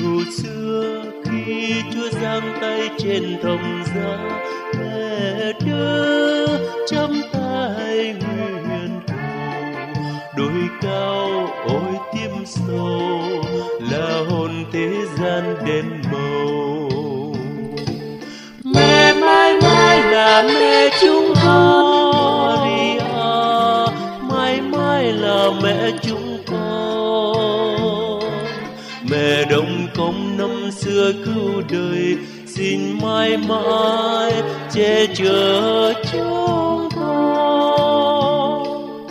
chiều xưa khi Chúa giang tay trên thòng giá, mẹ đưa chấm tay nguyện cầu. Đôi cao ôi tim sâu là hồn thế gian đen màu. Mẹ mãi mãi là mẹ chúng con, Maria mãi mãi là mẹ chúng con. Mẹ đồng công năm xưa cứu đời, xin mãi mãi che chở chúng con.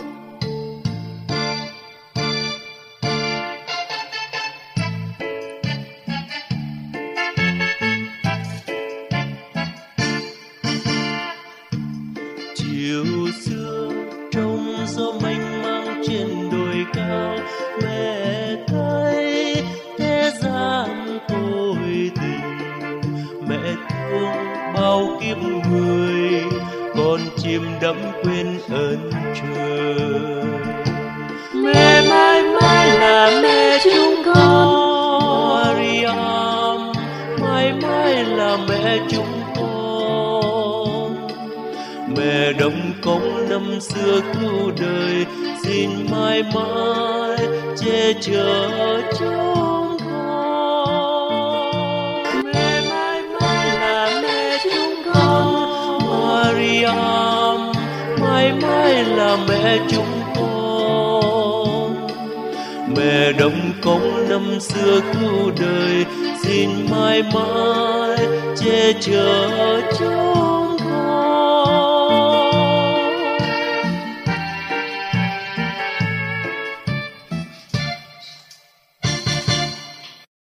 Chiều xưa trong gió mênh mang trên đồi cao, mẹ thấy thế gian tôi tình. Mẹ thương bao kiếp người, con chim đắm quên ơn trời. Mẹ mãi mãi là mẹ chúng con, Maria mãi mãi là mẹ chúng con. Mẹ đồng công năm xưa cứu đời, xin mãi mãi che chở chúng con. Mẹ mãi mãi là mẹ chúng con, Maria mãi mãi là mẹ chúng con. Mẹ đồng công năm xưa cứu đời, xin mãi mãi che chở chúng con.